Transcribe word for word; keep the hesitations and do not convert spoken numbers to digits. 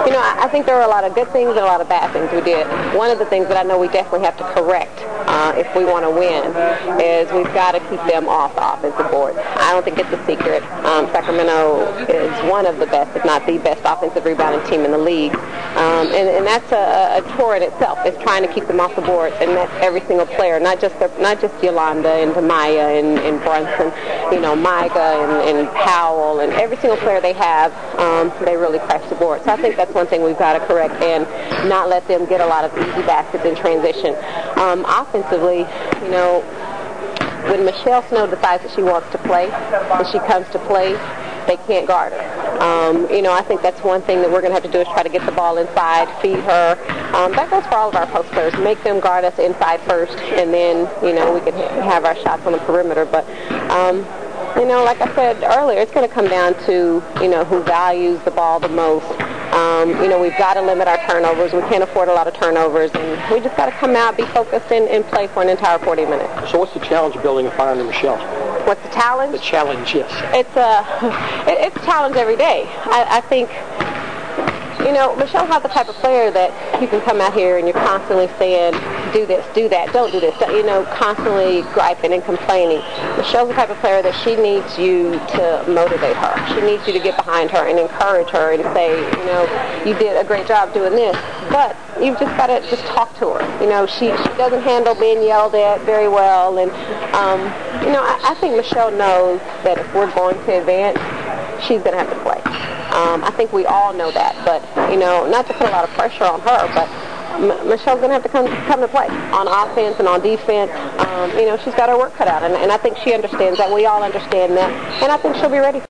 You know, I, I think there are a lot of good things and a lot of bad things we did. One of the things that I know we definitely have to correct uh, if we want to win is we've got to keep them off the offensive board. I don't think it's a secret. Um, Sacramento is one of the best, if not the best, offensive rebounding team in the league. Um, and, and that's a, a chore in itself, is trying to keep them off the board, and that's every single player, not just the, not just Yolanda and Demaya and, and Brunson, you know, Micah and, and Powell, and every single player they have, um, they really crash the board. So I think that's one thing we've got to correct, and not let them get a lot of easy baskets in transition. Um, offensively, you know, when Michelle Snow decides that she wants to play, and she comes to play, they can't guard her. Um, you know, I think that's one thing that we're going to have to do is try to get the ball inside, feed her. Um, that goes for all of our post players. Make them guard us inside first, and then, you know, we can ha- have our shots on the perimeter. But, um, you know, like I said earlier, it's going to come down to, you know, who values the ball the most. Um, you know, we've got to limit our turnovers. We can't afford a lot of turnovers, and we just got to come out, be focused, and, and play for an entire forty minutes. So what's the challenge of building a fire under Michelle? What's the challenge? The challenge, yes. It's a, it, it's a challenge every day. I, I think, you know, Michelle's not the type of player that you can come out here and you're constantly saying, do this, do that, don't do this, you know, constantly griping and complaining. Michelle's the type of player that she needs you to motivate her. She needs you to get behind her and encourage her and say, you know, you did a great job doing this. But you've just got to just talk to her. You know, she, she doesn't handle being yelled at very well. And, um, you know, I, I think Michelle knows that if we're going to advance, she's going to have to play. Um, I think we all know that, but, you know, not to put a lot of pressure on her, but M- Michelle's going to have to come come to play on offense and on defense. Um, you know, she's got her work cut out, and, and I think she understands that. We all understand that, and I think she'll be ready.